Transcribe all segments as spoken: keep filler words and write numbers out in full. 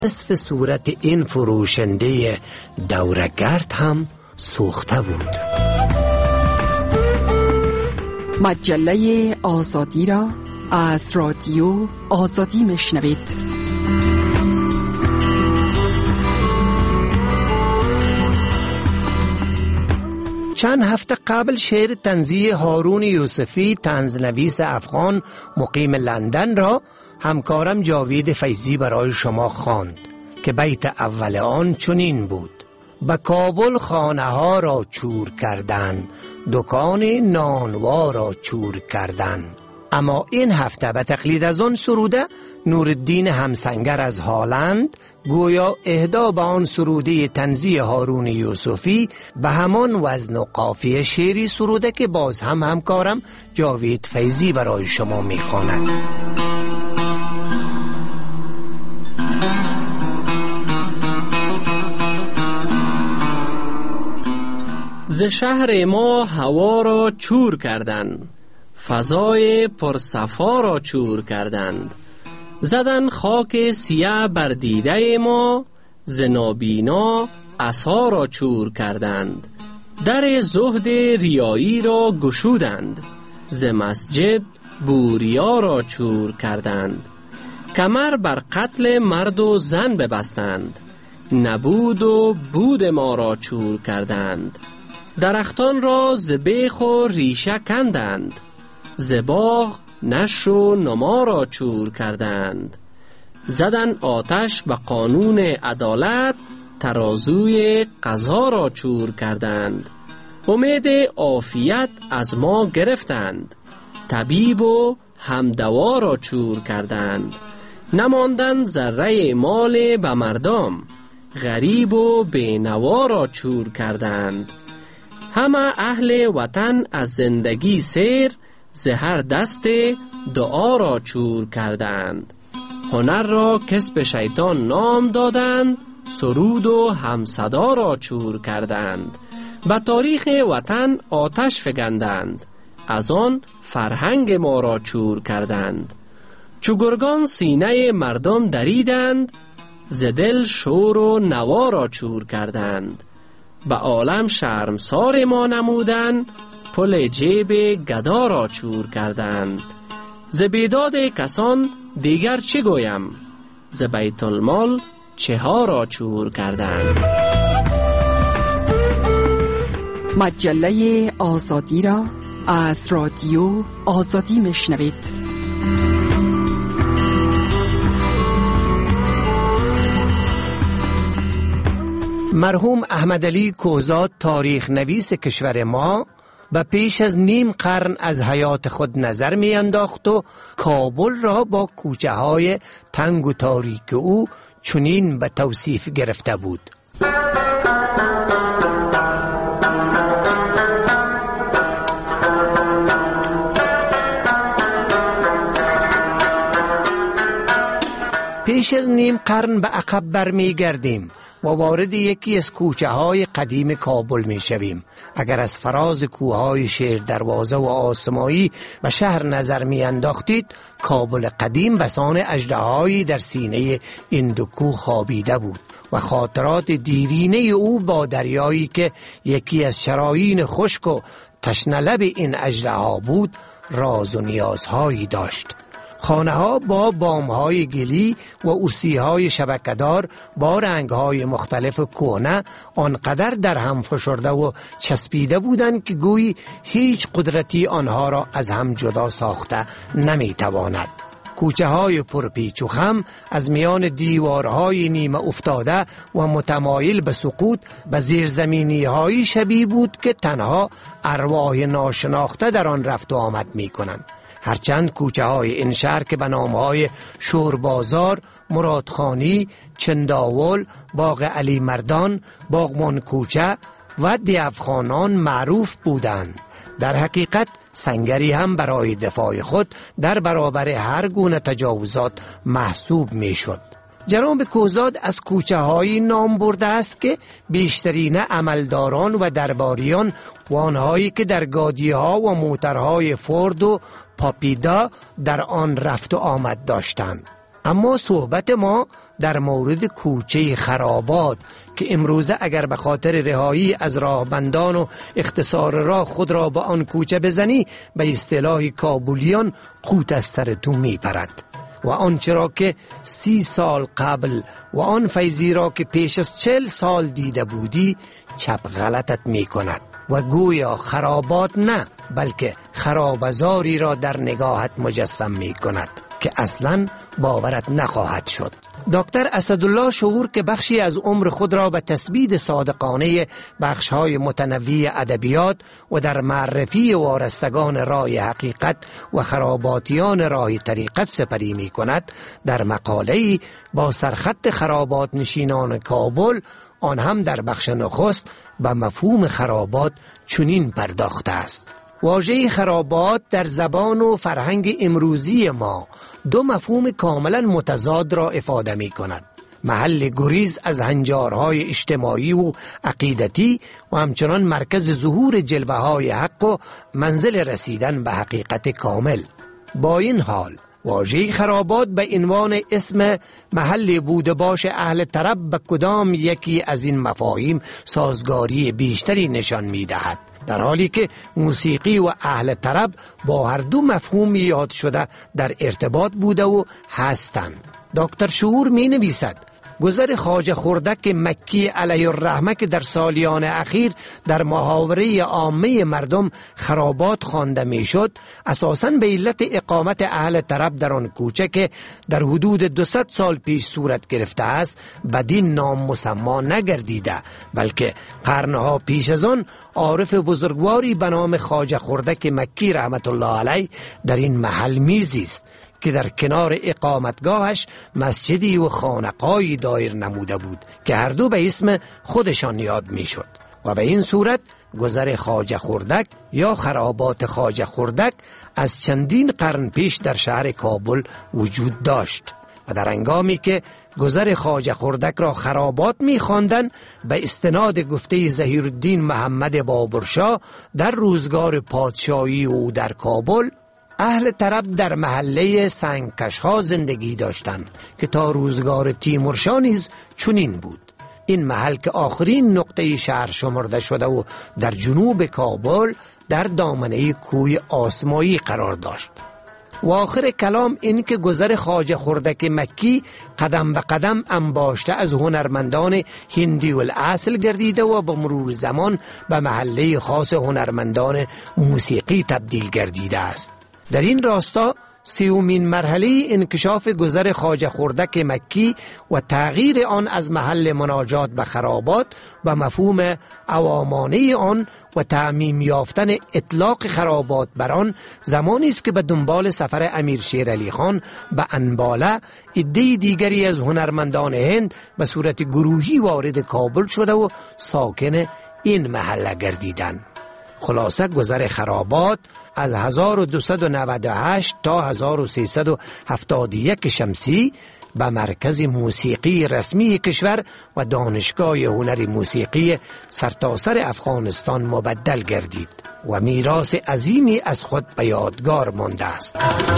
نصف صورت این فروشنده دورگرد هم سوخته بود. مجله آزادی را از رادیو آزادی میشنوید. چند هفته قبل شعر طنزی هارون یوسفی، طنزنویس افغان مقیم لندن را همکارم جاوید فیضی برای شما خواند که بیت اول آن چنین بود: به کابل خانه ها را چور کردن، دکان نانوا را چور کردن. اما این هفته به تقلید از آن سروده نورالدین همسنگر از هالند گویا اهدا به آن سروده طنزی هارون یوسفی به همان وزن و قافیه شعری سروده که باز هم همکارم جاوید فیضی برای شما میخواند. ز شهر ما هوا را چور کردند، فضای پرصفا را چور کردند. زدن خاک سیاه بر دیده ما، ز نابینا عصا را چور کردند. در زهد ریایی را گشودند، ز مسجد بوریا را چور کردند. کمر بر قتل مرد و زن ببستند، نبود و بود ما را چور کردند. درختان را ز بیخ و ریشه کندند، ز باغ نشر و نما را چور کردند. زدن آتش به قانون عدالت، ترازوی قضا را چور کردند. امید عافیت از ما گرفتند، طبیب و همدوا را چور کردند. نماندن ذره مال به مردم، غریب و بینوا را چور کردند. همه اهل وطن از زندگی سیر، ز هر دست دعا را چور کردند. هنر را کسب شیطان نام دادند، سرود و همصدا را چور کردند. به تاریخ وطن آتش فگندند، از آن فرهنگ ما را چور کردند. چو گرگان سینه مردم دریدند، ز دل شور و نوا را چور کردند. به عالم شرمسار ما نمودند، پل جیب گدا را چور کردند. ز بیداد کسان دیگر چه گویم، ز بیت المال چه ها را چور کردند. مجله آزادی را از رادیو آزادی میشنوید. مرحوم احمدعلی کوزاد، تاریخ نویس کشور ما، و پیش از نیم قرن از حیات خود نظر می انداخت و کابل را با کوچه های تنگ و تاریک او چنین به توصیف گرفته بود: پیش از نیم قرن به عقب برمی گردیم و وارد یکی از کوچه های قدیم کابل می شویم. اگر از فراز کوههای شیر دروازه و آسمایی به شهر نظر می انداختید، کابل قدیم بسان اژدهایی در سینه این دو کوه خوابیده بود و خاطرات دیرینه او با دریایی که یکی از شرایین خشک و تشنه لب این اژدها بود راز و نیازهایی داشت. خانه ها با بام های گلی و ارسی های شبکه‌دار با رنگ های مختلف کهنه آنقدر در هم فشرده و چسبیده بودند که گویی هیچ قدرتی آنها را از هم جدا ساخته نمی تواند. کوچه های پرپیچ و خم از میان دیوارهای نیمه افتاده و متمایل به سقوط به زیرزمینی های شبیه بود که تنها ارواح ناشناخته در آن رفت و آمد می کنند. هرچند کوچه های این شهر که به نام های شوربازار، مرادخانی، چنداول، باغ علی مردان، باغمان کوچه و دیوخانان معروف بودند، در حقیقت سنگری هم برای دفاع خود در برابر هر گونه تجاوزات محسوب می شد. جناب کوزاد از کوچه های نام برده است که بیشترین عملداران و درباریان و آنهایی که در گادی ها و موترهای فورد و پاپیدا در آن رفت و آمد داشتند. اما صحبت ما در مورد کوچه خرابات که امروزه اگر به خاطر رهایی از راهبندان و اختصار راه خود را به آن کوچه بزنی، به اصطلاح کابولیان قوت از سر تو می پرد و آنچه را که سی سال قبل و آن فیضی را که پیش از چل سال دیده بودی چپ غلطت می کند و گویا خرابات نه بلکه خرابزاری را در نگاهت مجسم می کند که اصلا باورت نخواهد شد. دکتر اسدالله شعور که بخشی از عمر خود را به تثبیت صادقانه بخش‌های متنوع ادبیات و در معرفی وارستگان راه حقیقت و خراباتیان راه طریقت سپری می کند، در مقاله‌ای با سرخط خرابات نشینان کابل، آن هم در بخش نخست، به مفهوم خرابات چنین پرداخته است: واژه خرابات در زبان و فرهنگ امروزی ما دو مفهوم کاملا متضاد را افاده می کند: محل گریز از هنجارهای اجتماعی و عقیدتی و همچنان مرکز ظهور جلوه های حق و منزل رسیدن به حقیقت کامل. با این حال واژه خرابات به عنوان اسم محل بود باش اهل طرب به کدام یکی از این مفاهیم سازگاری بیشتری نشان می دهد، در حالی که موسیقی و اهل طرب با هر دو مفهوم یاد شده در ارتباط بوده و هستند. دکتر شعور می نویسد: گذر خواجه خردک مکی علیه الرحمه که در سالیان اخیر در محاوره عامه مردم خرابات خوانده میشد، اساساً به علت اقامت اهل طرب در آن کوچه که در حدود دویست سال پیش صورت گرفته است بدین نام مسما نگردیده، بلکه قرنها پیش از آن عارف بزرگواری به نام خواجه خردک مکی رحمت الله علیه در این محل میزیست که در کنار اقامتگاهش مسجدی و خانقاهی دایر نموده بود که هر دو به اسم خودشان یاد می شد و به این صورت گذر خواجه خردک یا خرابات خواجه خردک از چندین قرن پیش در شهر کابل وجود داشت و در هنگامی که گذر خواجه خردک را خرابات می خواندن، به استناد گفته ظهیرالدین محمد بابرشاه در روزگار پادشاهی او در کابل، اهل طرب در محله سنگکشها زندگی داشتند که تا روزگار تیمورشاه نیز چنین بود. این محل که آخرین نقطه شهر شمرده شده و در جنوب کابل در دامنه کوه آسمایی قرار داشت. و آخر کلام این که گذر خواجه خردک مکی قدم به قدم انباشته از هنرمندان هندی الاصل گردیده و با مرور زمان به محله خاص هنرمندان موسیقی تبدیل گردیده است. در این راستا سیومین مرحله انکشاف گذر خواجه خردک مکی و تغییر آن از محل مناجات به خرابات و مفهوم عوامانه آن و تعمیم یافتن اطلاق خرابات بر آن زمانی است که به دنبال سفر امیر شیر علی خان به انباله عده دیگری از هنرمندان هند به صورت گروهی وارد کابل شده و ساکن این محله گردیدند. خلاصه گذر خرابات از هزار و دویست و نود و هشت تا هزار و سیصد و هفتاد و یک شمسی به مرکز موسیقی رسمی کشور و دانشگاه هنر موسیقی سرتاسر افغانستان مبدل گردید و میراث عظیمی از خود به یادگار مانده است.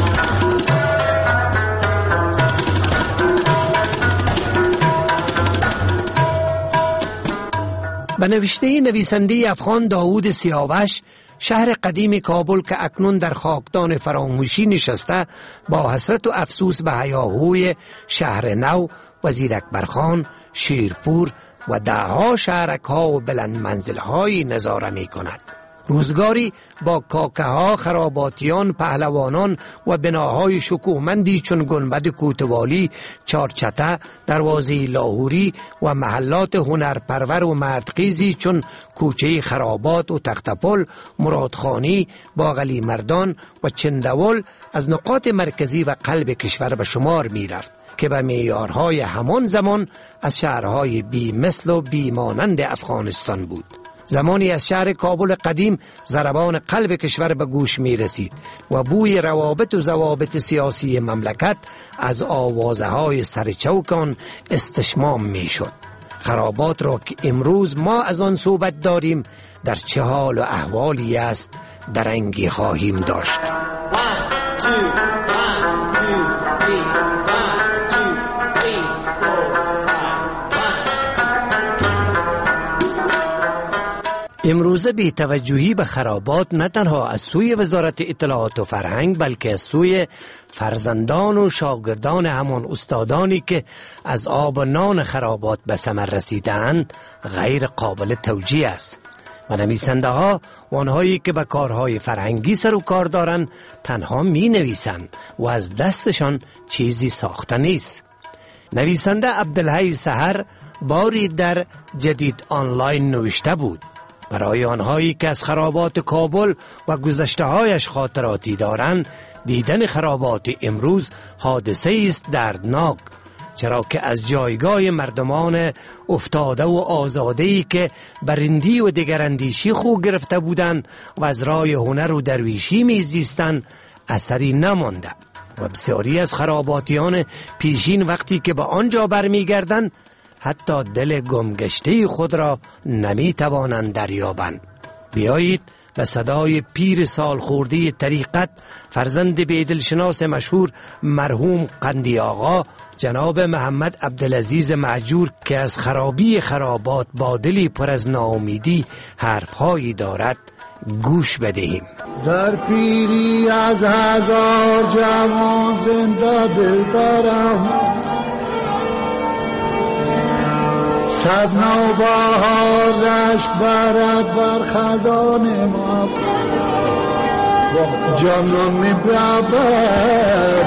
به نوشته نویسنده افغان داود سیاوش، شهر قدیم کابل که اکنون در خاکدان فراموشی نشسته، با حسرت و افسوس به هیاهوی شهر نو و زیرکبرخان، شیرپور و دهها شهرک‌ها و بلند منزل‌هایی نظاره می کند. روزگاری با کاکه ها، خراباتیان، پهلوانان و بناهای شکوهمندی چون گنبد کوتوالی، چارچته، دروازه لاهوری و محلات هنرپرور و مردخیزی چون کوچه خرابات و تختپل، مرادخانی، باغلی مردان و چندول از نقاط مرکزی و قلب کشور به شمار می رفت که به معیارهای همان زمان از شهرهای بی مثل و بی مانند افغانستان بود. زمانی از شهر کابل قدیم ضربان قلب کشور به گوش می رسید و بوی روابط و ضوابط سیاسی مملکت از آوازه های سرچوکان استشمام می شد. خرابات را که امروز ما از آن صحبت داریم در چه حال و احوالی است درنگی خواهیم داشت. One, two, one, two, three, one, two, three, four. امروزه بی توجهی به خرابات نه تنها از سوی وزارت اطلاعات و فرهنگ بلکه از سوی فرزندان و شاگردان همان استادانی که از آب و نان خرابات به ثمر رسیدند غیر قابل توجیه است و نویسنده ها و آنهایی که به کارهای فرهنگی سر و کار دارند تنها می نویسند و از دستشان چیزی ساخته نیست. نویسنده عبدالحی سحر باری در جدید آنلاین نوشته بود برای آنهایی که از خرابات کابل و گذشته هایش خاطراتی دارند دیدن خرابات امروز حادثه است دردناک، چرا که از جایگاه مردمان افتاده و آزاده‌ای که برندی و دگراندیشی خو گرفته بودند و از راه هنر و درویشی میزیستند اثری نمانده و بسیاری از خراباتیان پیشین وقتی که به آنجا برمیگردند حتی دل گمگشته خود را نمی توانند دریابند. بیایید به صدای پیر سال خورده طریقت فرزند بیدلشناس مشهور مرحوم قندی آقا جناب محمد عبدالعزیز معجور که از خرابی خرابات با دلی پر از ناامیدی حرفهایی دارد گوش بدهیم. در پیری از هزار جوان زنده دل دارم، صد نوبهار رشک برد بر خزان ما، جانم می برود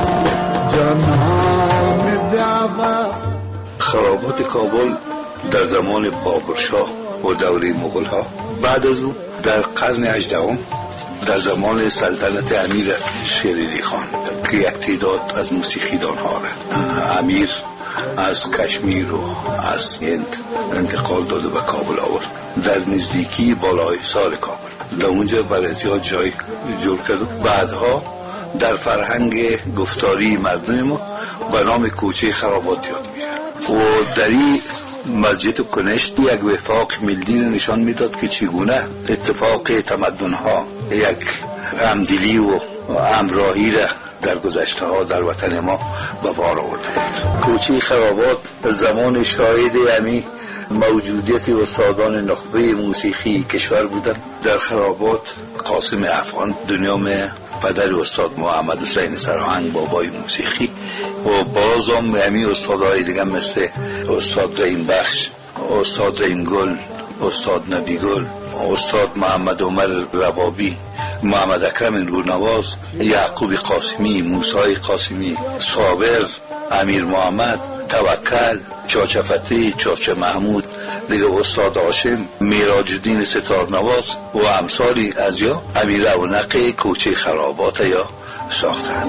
جانم می برود. خرابات کابل در زمان بابرشاه و دوره مغول ها، بعد از او در قرن هجدهم در زمان سلطنت امیر شیرعلی خان که یک تعداد از موسیقیدان ها را امیر از کشمیر و از هند انتقال داده به کابل آورد، در نزدیکی بالای سال کابل در اونجا برای ها جای جور کرد. بعدها در فرهنگ گفتاری مردم ما به نام کوچه خرابات یاد میشه و در این مسجد کنشت یک وفاق ملی نشان میداد که چگونه اتفاق تمدن ها یک همدلی و همراهی را در گذشته ها در وطن ما به بار آورده بود. کوچه خرابات زمان شاهد امی موجودیت استادان نخبه موسیقی کشور بودند. در خرابات قاسم افغان دنیام پدر استاد محمد حسین سراهنگ بابای موسیقی و باز هم امی استادهای دیگه مثل استاد رحیم بخش، استاد رحیم گل، استاد نبی گل، استاد محمد عمر ربابی، محمد اکرم نورنواز، یعقوب قاسمی، موسی قاسمی، صابر، امیر محمد، توکل، چاچه فتحی، چاچه محمود، دیگه استاد هاشم، میراج الدین ستارنواز و امثالی از یا امیر رونق کوچه خرابات یا ساختند.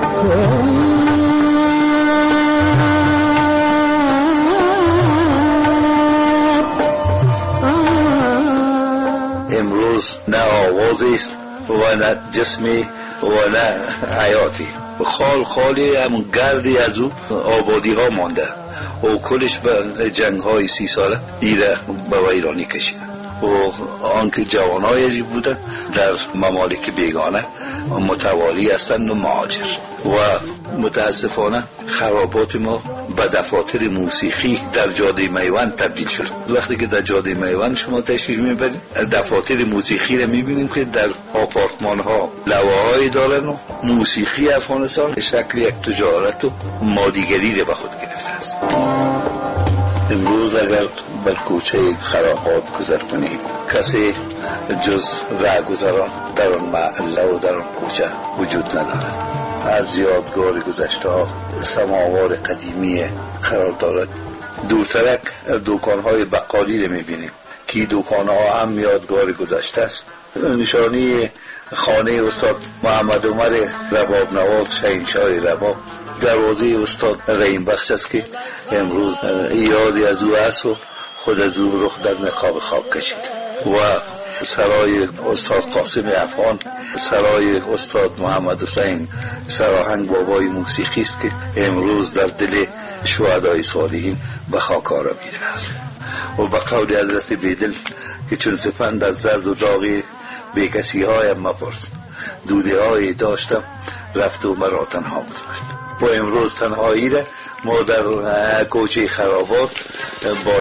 امروز نه آوازی است و نه جسمی و نه حیاتی، خال خالی همون گردی از او آبادی ها مانده و کلش به جنگ های سی ساله ایره به ویرانی کشید و آنکه جوان های ازی بوده در ممالک بیگانه متوالی هستند و مهاجر و متاسفانه خرابات ما به دفاتر موسیقی در جاده میوند تبدیل شد. وقتی که در جاده میوند شما تشریف میبرید دفاتر موسیقی رو میبینیم که در آپارتمان ها لوحه‌ای دارن و موسیقی افغانستان شکل یک تجارت و مادیگری رو به خود گرفته است. امروز اگر بر کوچه خرابات گذر کنید کسی جز رهگذران در آن محله و در آن کوچه وجود ندارد. از یادگار گذشته ها سماوار قدیمی قرار دارد. دورترک دکان‌های بقالی رو می‌بینیم که دکان‌ها هم یادگار گذشته است. نشانی خانه استاد محمد عمر رباب نواز شاهنشاه رباب، دروازه استاد رحیم بخش است که امروز یادی از او است و خود از او رخ در نقاب خواب کشید و سرای استاد قاسم افغان، سرای استاد محمد حسین سراهنگ بابای موسیقی است که امروز در دل شهدای صالحین به خاک آرامیده است و به قول حضرت بیدل که چون سپند از زرد و داغی به کسی هایم مپرس، دوده هایی داشتم رفت و مرا تنها گذاشت. با امروز تنهایی را ما در کوچه خرابات با